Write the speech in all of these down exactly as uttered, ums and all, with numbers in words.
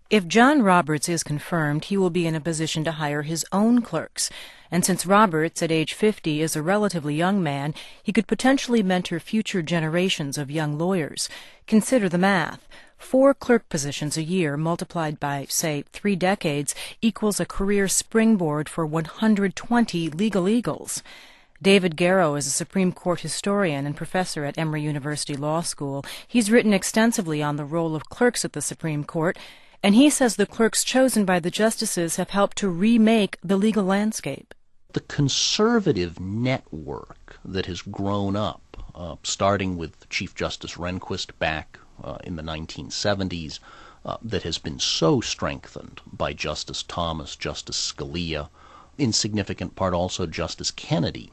If John Roberts is confirmed, he will be in a position to hire his own clerks. And since Roberts, at age fifty, is a relatively young man, he could potentially mentor future generations of young lawyers. Consider the math. Four clerk positions a year multiplied by, say, three decades equals a career springboard for one hundred twenty legal eagles. David Garrow is a Supreme Court historian and professor at Emory University Law School. He's written extensively on the role of clerks at the Supreme Court, and he says the clerks chosen by the justices have helped to remake the legal landscape. The conservative network that has grown up, uh, starting with Chief Justice Rehnquist back uh, in the nineteen seventies, uh, that has been so strengthened by Justice Thomas, Justice Scalia, in significant part also Justice Kennedy,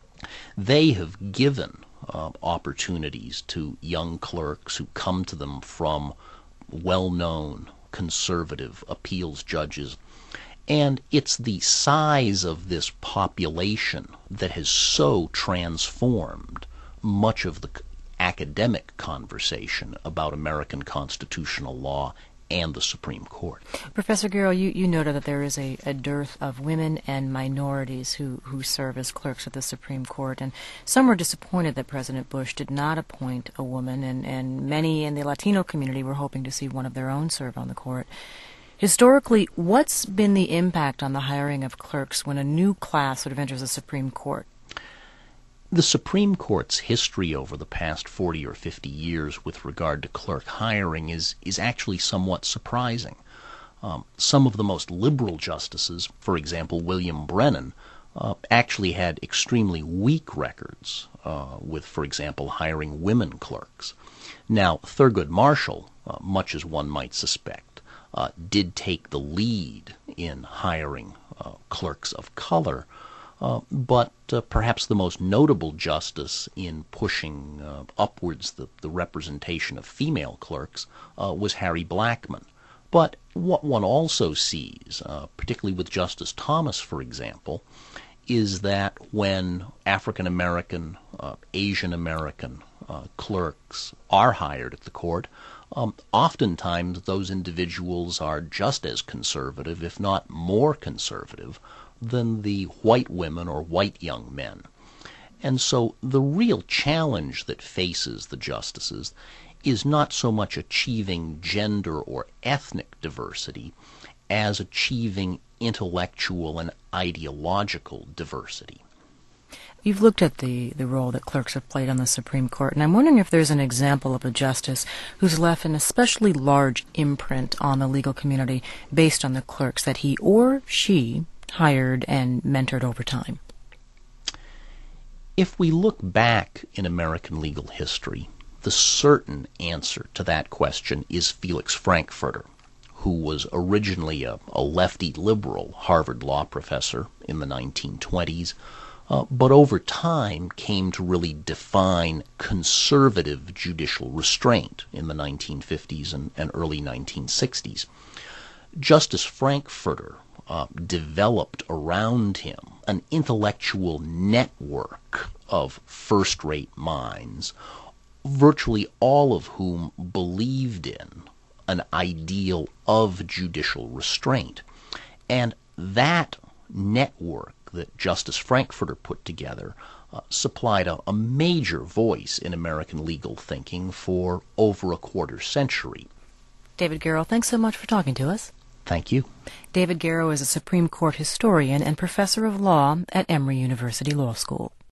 they have given uh, opportunities to young clerks who come to them from well-known conservative appeals judges. And it's the size of this population that has so transformed much of the academic conversation about American constitutional law and the Supreme Court. Professor Garrow, you, you noted that there is a, a dearth of women and minorities who, who serve as clerks at the Supreme Court, and some were disappointed that President Bush did not appoint a woman, and, and many in the Latino community were hoping to see one of their own serve on the court. Historically, what's been the impact on the hiring of clerks when a new class sort of enters the Supreme Court? The Supreme Court's history over the past forty or fifty years with regard to clerk hiring is, is actually somewhat surprising. Um, some of the most liberal justices, for example, William Brennan, uh, actually had extremely weak records uh, with, for example, hiring women clerks. Now, Thurgood Marshall, uh, much as one might suspect, uh, did take the lead in hiring uh, clerks of color. Uh, but uh, perhaps the most notable justice in pushing uh, upwards the, the representation of female clerks uh, was Harry Blackmun. But what one also sees, uh, particularly with Justice Thomas, for example, is that when African American, uh, Asian American uh, clerks are hired at the court, um, oftentimes those individuals are just as conservative, if not more conservative, than the white women or white young men. And so the real challenge that faces the justices is not so much achieving gender or ethnic diversity as achieving intellectual and ideological diversity. You've looked at the, the role that clerks have played on the Supreme Court, and I'm wondering if there's an example of a justice who's left an especially large imprint on the legal community based on the clerks that he or she hired and mentored over time. If we look back in American legal history, the certain answer to that question is Felix Frankfurter, who was originally a, a lefty liberal Harvard law professor in the nineteen twenties, uh, but over time came to really define conservative judicial restraint in the nineteen fifties and, and early nineteen sixties. Justice Frankfurter Uh, developed around him an intellectual network of first-rate minds, virtually all of whom believed in an ideal of judicial restraint. And that network that Justice Frankfurter put together uh, supplied a, a major voice in American legal thinking for over a quarter century. David Garrow, thanks so much for talking to us. Thank you. David Garrow is a Supreme Court historian and professor of law at Emory University Law School.